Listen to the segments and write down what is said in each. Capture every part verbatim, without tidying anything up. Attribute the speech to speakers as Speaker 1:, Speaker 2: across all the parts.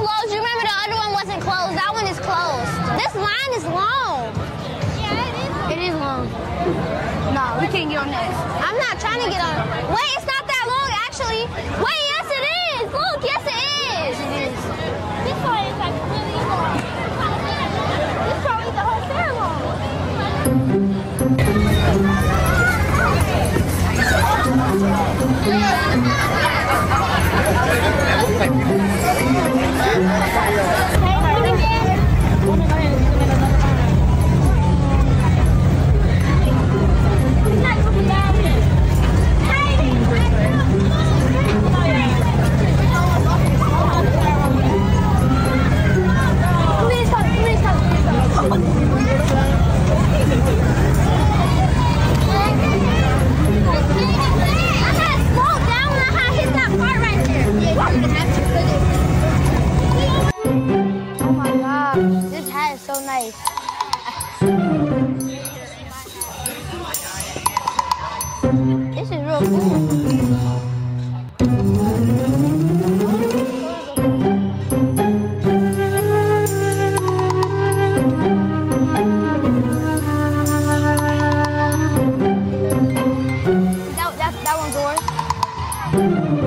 Speaker 1: closed. You remember the other one wasn't closed. That one is closed. This line is long. Yeah, it is. It is long.
Speaker 2: No, we can't get on this.
Speaker 1: I'm not trying to get on. Wait, it's not that long, actually. Wait, yes, it is. Look, yes, it is. This one is like really long. This probably the whole fair long. Please come, please come, please come. I gotta slow down when I hit that part right there. Yeah, you're gonna have to put it.
Speaker 2: Oh my gosh, this hat is so nice. This is real cool. That, that, that one's yours.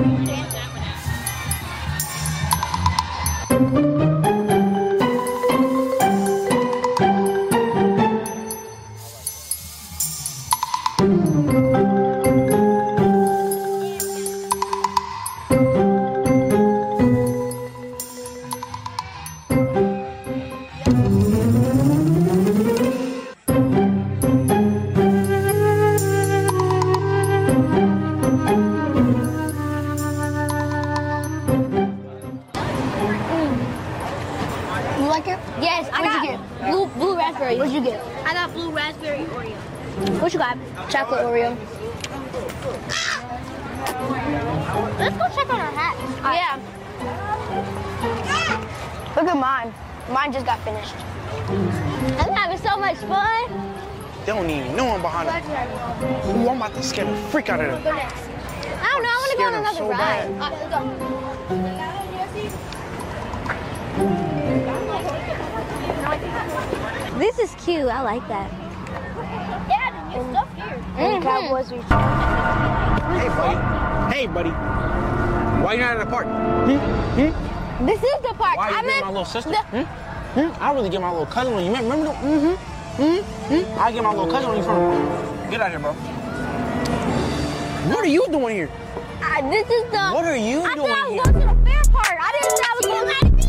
Speaker 2: You like it?
Speaker 1: Yes, I
Speaker 2: What'd
Speaker 1: got
Speaker 2: you get?
Speaker 1: blue, blue raspberry.
Speaker 2: What'd you get?
Speaker 1: I got blue raspberry Oreo.
Speaker 2: What you got? Chocolate Oreo.
Speaker 1: Let's go check on our hats.
Speaker 2: Yeah. Look at mine. Mine just got finished.
Speaker 1: I'm having so much fun.
Speaker 3: They don't need no one behind them. Ooh, I'm about to scare the freak out of them.
Speaker 1: I don't know. I want to go on
Speaker 3: Scared them
Speaker 1: another
Speaker 3: so
Speaker 1: ride.
Speaker 3: bad.
Speaker 1: All right, let's go. This is cute. I like that. Yeah, the new stuff here.
Speaker 2: And the Cowboys reach.
Speaker 3: Hey, buddy. Hey, buddy. Why you not at the park? Hmm? Hmm?
Speaker 1: This is the park.
Speaker 3: Why you
Speaker 1: I
Speaker 3: get
Speaker 1: meant
Speaker 3: my little sister?
Speaker 1: the-
Speaker 3: Hmm? Hmm? I really get my little cousin on you. Remember the? Mm-hmm. Hmm? Hmm? I get my little cousin on you from. Get out here, bro. What are you doing here?
Speaker 1: Uh, this is the.
Speaker 3: What are you
Speaker 1: I
Speaker 3: doing
Speaker 1: thought I was
Speaker 3: here?
Speaker 1: going to the fair part. I didn't say I was going to